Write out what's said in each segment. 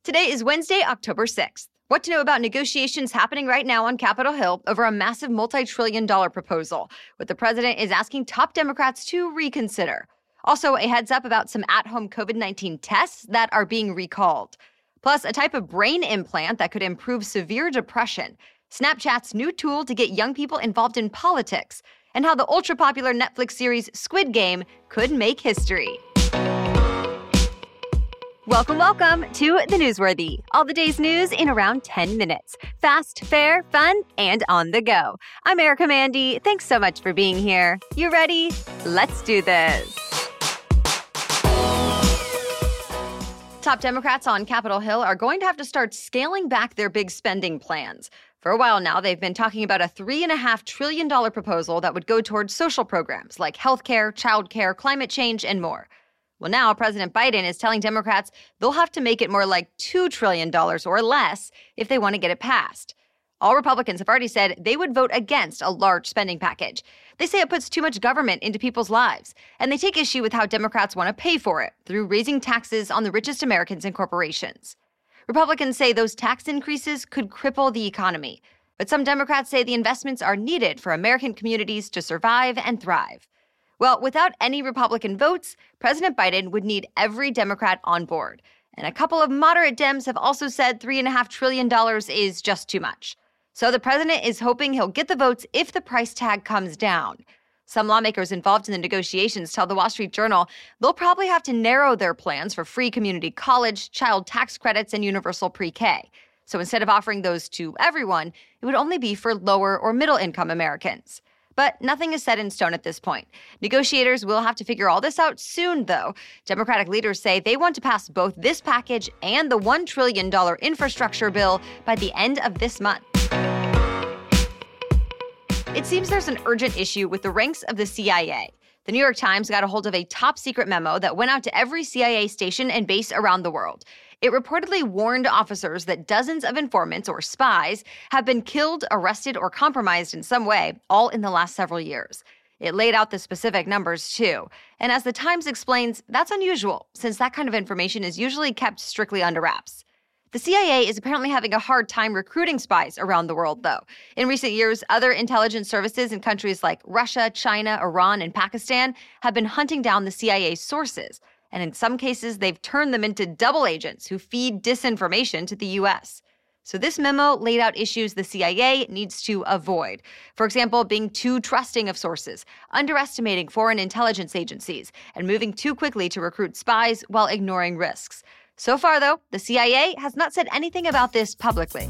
Today is Wednesday, October 6th. What to know about negotiations happening right now on Capitol Hill over a massive multi-trillion-dollar proposal, what the president is asking top Democrats to reconsider. Also, a heads up about some at-home COVID-19 tests that are being recalled. Plus, a type of brain implant that could improve severe depression. Snapchat's new tool to get young people involved in politics. And how the ultra-popular Netflix series Squid Game could make history. Welcome to The Newsworthy. All the day's news in around 10 minutes. Fast, fair, fun, and on the go. I'm Erica Mandy. Thanks so much for being here. You ready? Let's do this. Top Democrats on Capitol Hill are going to have to start scaling back their big spending plans. For a while now, they've been talking about a $3.5 trillion proposal that would go towards social programs like healthcare, childcare, climate change, and more. Well, now President Biden is telling Democrats they'll have to make it more like $2 trillion or less if they want to get it passed. All Republicans have already said they would vote against a large spending package. They say it puts too much government into people's lives, and they take issue with how Democrats want to pay for it through raising taxes on the richest Americans and corporations. Republicans say those tax increases could cripple the economy, but some Democrats say the investments are needed for American communities to survive and thrive. Well, without any Republican votes, President Biden would need every Democrat on board. And a couple of moderate Dems have also said $3.5 trillion is just too much. So the president is hoping he'll get the votes if the price tag comes down. Some lawmakers involved in the negotiations tell the Wall Street Journal they'll probably have to narrow their plans for free community college, child tax credits, and universal pre-K. So instead of offering those to everyone, it would only be for lower or middle-income Americans. But nothing is set in stone at this point. Negotiators will have to figure all this out soon, though. Democratic leaders say they want to pass both this package and the $1 trillion infrastructure bill by the end of this month. It seems there's an urgent issue with the ranks of the CIA. The New York Times got a hold of a top-secret memo that went out to every CIA station and base around the world. It reportedly warned officers that dozens of informants or spies have been killed, arrested, or compromised in some way, all in the last several years. It laid out the specific numbers, too. And as the Times explains, that's unusual, since that kind of information is usually kept strictly under wraps. The CIA is apparently having a hard time recruiting spies around the world, though. In recent years, other intelligence services in countries like Russia, China, Iran, and Pakistan have been hunting down the CIA's sources. And in some cases, they've turned them into double agents who feed disinformation to the U.S. So this memo laid out issues the CIA needs to avoid. For example, being too trusting of sources, underestimating foreign intelligence agencies, and moving too quickly to recruit spies while ignoring risks. So far, though, the CIA has not said anything about this publicly.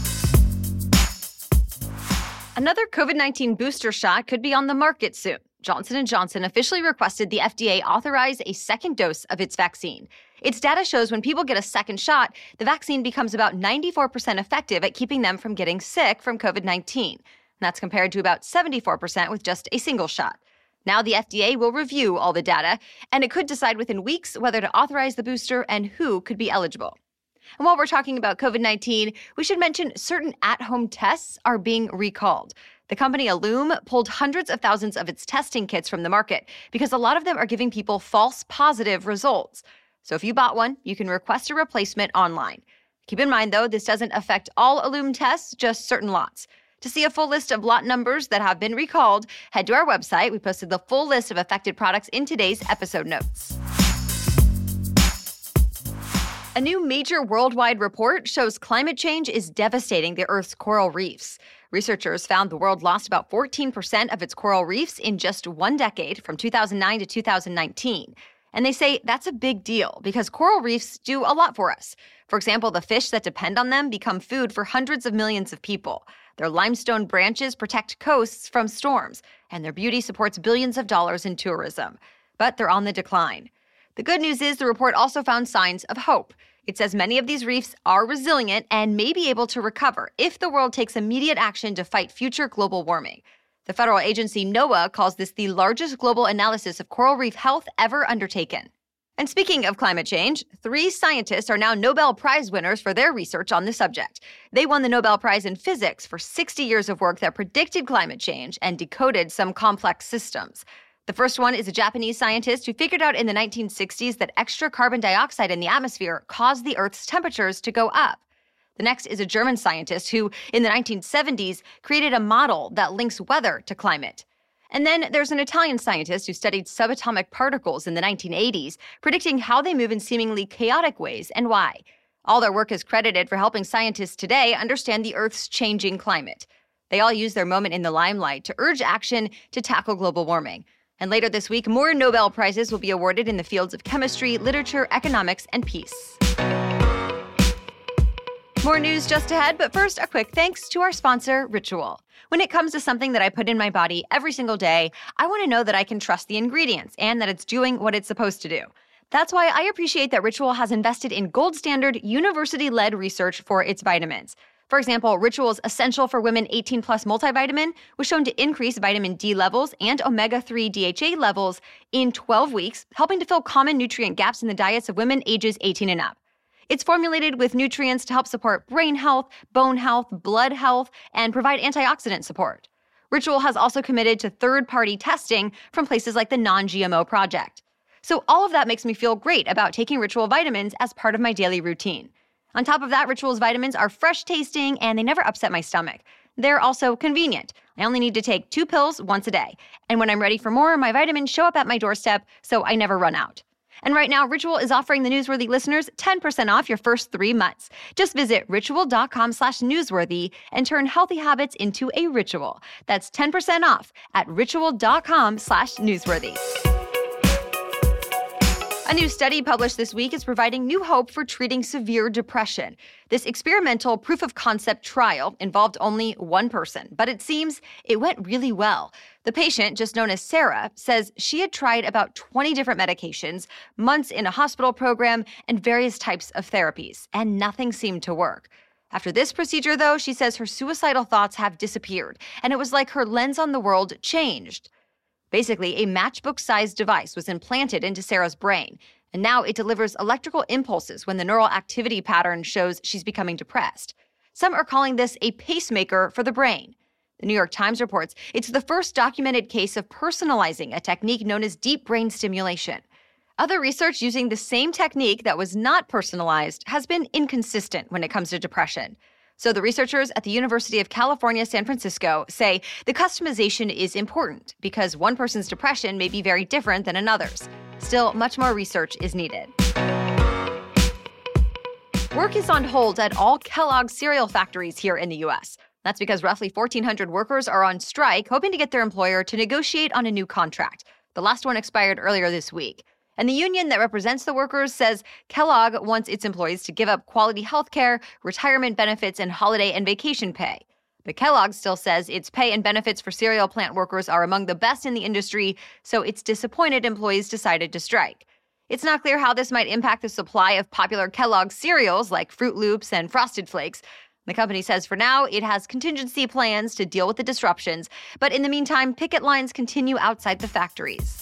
Another COVID-19 booster shot could be on the market soon. Johnson & Johnson officially requested the FDA authorize a second dose of its vaccine. Its data shows when people get a second shot, the vaccine becomes about 94% effective at keeping them from getting sick from COVID-19. And that's compared to about 74% with just a single shot. Now the FDA will review all the data, and it could decide within weeks whether to authorize the booster and who could be eligible. And while we're talking about COVID-19, we should mention certain at-home tests are being recalled. The company Ellume pulled hundreds of thousands of its testing kits from the market because a lot of them are giving people false positive results. So if you bought one, you can request a replacement online. Keep in mind, though, this doesn't affect all Ellume tests, just certain lots. To see a full list of lot numbers that have been recalled, head to our website. We posted the full list of affected products in today's episode notes. A new major worldwide report shows climate change is devastating the Earth's coral reefs. Researchers found the world lost about 14% of its coral reefs in just one decade, from 2009 to 2019. And they say that's a big deal because coral reefs do a lot for us. For example, the fish that depend on them become food for hundreds of millions of people. Their limestone branches protect coasts from storms, and their beauty supports billions of dollars in tourism. But they're on the decline. The good news is the report also found signs of hope. It says many of these reefs are resilient and may be able to recover if the world takes immediate action to fight future global warming. The federal agency NOAA calls this the largest global analysis of coral reef health ever undertaken. And speaking of climate change, 3 scientists are now Nobel Prize winners for their research on the subject. They won the Nobel Prize in Physics for 60 years of work that predicted climate change and decoded some complex systems. The first one is a Japanese scientist who figured out in the 1960s that extra carbon dioxide in the atmosphere caused the Earth's temperatures to go up. The next is a German scientist who, in the 1970s, created a model that links weather to climate. And then there's an Italian scientist who studied subatomic particles in the 1980s, predicting how they move in seemingly chaotic ways and why. All their work is credited for helping scientists today understand the Earth's changing climate. They all use their moment in the limelight to urge action to tackle global warming. And later this week, more Nobel Prizes will be awarded in the fields of chemistry, literature, economics, and peace. More news just ahead, but first, a quick thanks to our sponsor, Ritual. When it comes to something that I put in my body every single day, I want to know that I can trust the ingredients and that it's doing what it's supposed to do. That's why I appreciate that Ritual has invested in gold standard, university-led research for its vitamins. For example, Ritual's Essential for Women 18 Plus multivitamin was shown to increase vitamin D levels and omega-3 DHA levels in 12 weeks, helping to fill common nutrient gaps in the diets of women ages 18 and up. It's formulated with nutrients to help support brain health, bone health, blood health, and provide antioxidant support. Ritual has also committed to third-party testing from places like the Non-GMO Project. So all of that makes me feel great about taking Ritual vitamins as part of my daily routine. On top of that, Ritual's vitamins are fresh tasting and they never upset my stomach. They're also convenient. I only need to take 2 pills once a day. And when I'm ready for more, my vitamins show up at my doorstep, so I never run out. And right now, Ritual is offering the Newsworthy listeners 10% off your first 3 months. Just visit ritual.com/newsworthy and turn healthy habits into a ritual. That's 10% off at ritual.com/newsworthy. A new study published this week is providing new hope for treating severe depression. This experimental proof-of-concept trial involved only one person, but it seems it went really well. The patient, just known as Sarah, says she had tried about 20 different medications, months in a hospital program, and various types of therapies, and nothing seemed to work. After this procedure, though, she says her suicidal thoughts have disappeared, and it was like her lens on the world changed. Basically, a matchbook-sized device was implanted into Sarah's brain, and now it delivers electrical impulses when the neural activity pattern shows she's becoming depressed. Some are calling this a pacemaker for the brain. The New York Times reports it's the first documented case of personalizing a technique known as deep brain stimulation. Other research using the same technique that was not personalized has been inconsistent when it comes to depression. So the researchers at the University of California, San Francisco say the customization is important because one person's depression may be very different than another's. Still, much more research is needed. Work is on hold at all Kellogg's cereal factories here in the U.S. That's because roughly 1,400 workers are on strike, hoping to get their employer to negotiate on a new contract. The last one expired earlier this week. And the union that represents the workers says Kellogg wants its employees to give up quality health care, retirement benefits, and holiday and vacation pay. But Kellogg still says its pay and benefits for cereal plant workers are among the best in the industry, so it's disappointed employees decided to strike. It's not clear how this might impact the supply of popular Kellogg cereals like Fruit Loops and Frosted Flakes. The company says for now it has contingency plans to deal with the disruptions, but in the meantime, picket lines continue outside the factories.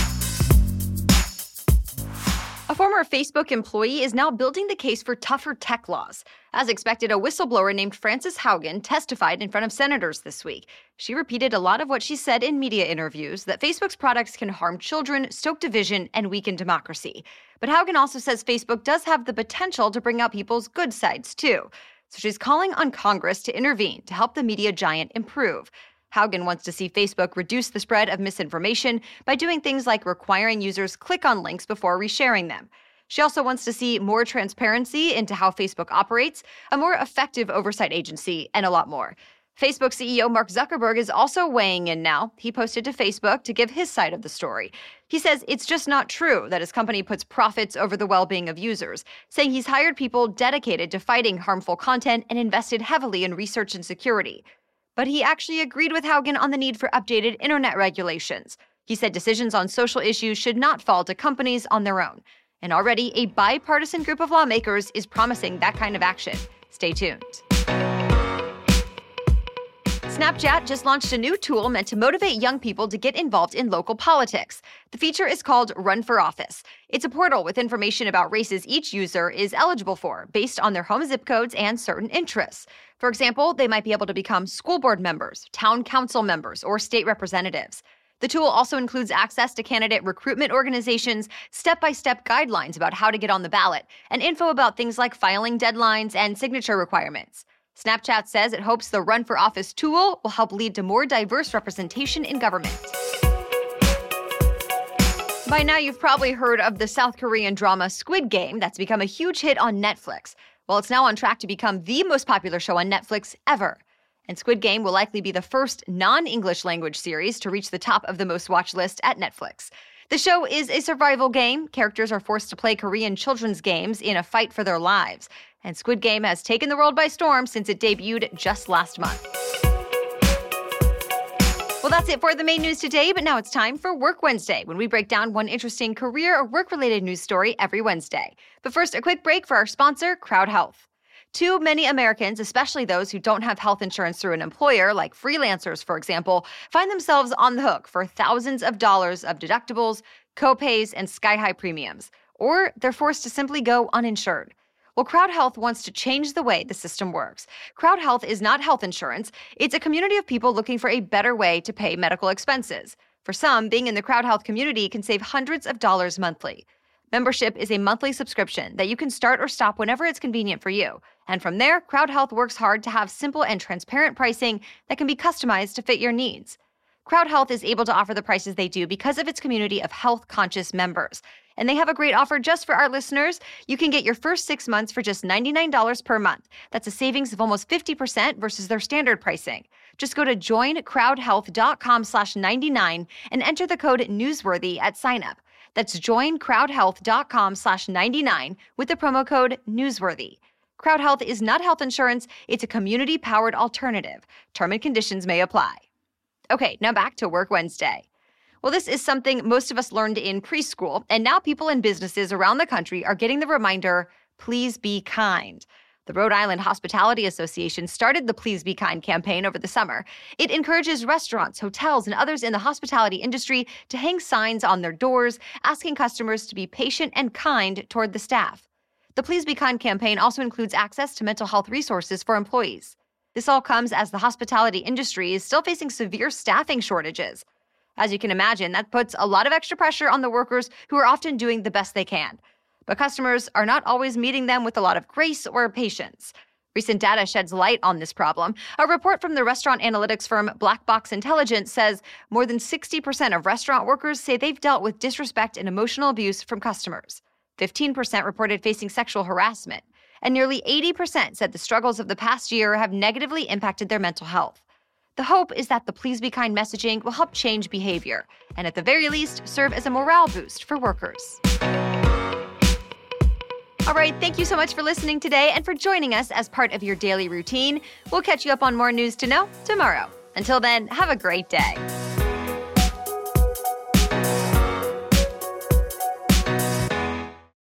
A former Facebook employee is now building the case for tougher tech laws. As expected, a whistleblower named Frances Haugen testified in front of senators this week. She repeated a lot of what she said in media interviews, that Facebook's products can harm children, stoke division, and weaken democracy. But Haugen also says Facebook does have the potential to bring out people's good sides, too. So she's calling on Congress to intervene to help the media giant improve. Haugen wants to see Facebook reduce the spread of misinformation by doing things like requiring users click on links before resharing them. She also wants to see more transparency into how Facebook operates, a more effective oversight agency, and a lot more. Facebook CEO Mark Zuckerberg is also weighing in now. He posted to Facebook to give his side of the story. He says it's just not true that his company puts profits over the well-being of users, saying he's hired people dedicated to fighting harmful content and invested heavily in research and security. But he actually agreed with Haugen on the need for updated internet regulations. He said decisions on social issues should not fall to companies on their own. And already, a bipartisan group of lawmakers is promising that kind of action. Stay tuned. Snapchat just launched a new tool meant to motivate young people to get involved in local politics. The feature is called Run for Office. It's a portal with information about races each user is eligible for, based on their home zip codes and certain interests. For example, they might be able to become school board members, town council members, or state representatives. The tool also includes access to candidate recruitment organizations, step-by-step guidelines about how to get on the ballot, and info about things like filing deadlines and signature requirements. Snapchat says it hopes the Run for Office tool will help lead to more diverse representation in government. By now, you've probably heard of the South Korean drama Squid Game that's become a huge hit on Netflix. Well, it's now on track to become the most popular show on Netflix ever. And Squid Game will likely be the first non-English language series to reach the top of the most watched list at Netflix. The show is a survival game. Characters are forced to play Korean children's games in a fight for their lives. And Squid Game has taken the world by storm since it debuted just last month. Well, that's it for the main news today, but now it's time for Work Wednesday, when we break down one interesting career or work-related news story every Wednesday. But first, a quick break for our sponsor, Crowd Health. Too many Americans, especially those who don't have health insurance through an employer, like freelancers, for example, find themselves on the hook for thousands of dollars of deductibles, co-pays, and sky-high premiums. Or they're forced to simply go uninsured. Well, Crowd Health wants to change the way the system works. Crowd Health is not health insurance. It's a community of people looking for a better way to pay medical expenses. For some, being in the Crowd Health community can save hundreds of dollars monthly. Membership is a monthly subscription that you can start or stop whenever it's convenient for you. And from there, Crowd Health works hard to have simple and transparent pricing that can be customized to fit your needs. Crowd Health is able to offer the prices they do because of its community of health-conscious members. And they have a great offer just for our listeners. You can get your first 6 months for just $99 per month. That's a savings of almost 50% versus their standard pricing. Just go to joincrowdhealth.com/99 and enter the code newsworthy at sign-up. That's joincrowdhealth.com/99 with the promo code newsworthy. Crowd Health is not health insurance. It's a community-powered alternative. Term and conditions may apply. Okay, now back to Work Wednesday. Well, this is something most of us learned in preschool, and now people in businesses around the country are getting the reminder, please be kind. The Rhode Island Hospitality Association started the Please Be Kind campaign over the summer. It encourages restaurants, hotels, and others in the hospitality industry to hang signs on their doors, asking customers to be patient and kind toward the staff. The Please Be Kind campaign also includes access to mental health resources for employees. This all comes as the hospitality industry is still facing severe staffing shortages. As you can imagine, that puts a lot of extra pressure on the workers who are often doing the best they can. But customers are not always meeting them with a lot of grace or patience. Recent data sheds light on this problem. A report from the restaurant analytics firm Black Box Intelligence says more than 60% of restaurant workers say they've dealt with disrespect and emotional abuse from customers. 15% reported facing sexual harassment. And nearly 80% said the struggles of the past year have negatively impacted their mental health. The hope is that the Please Be Kind messaging will help change behavior, and at the very least, serve as a morale boost for workers. All right, thank you so much for listening today and for joining us as part of your daily routine. We'll catch you up on more news to know tomorrow. Until then, have a great day.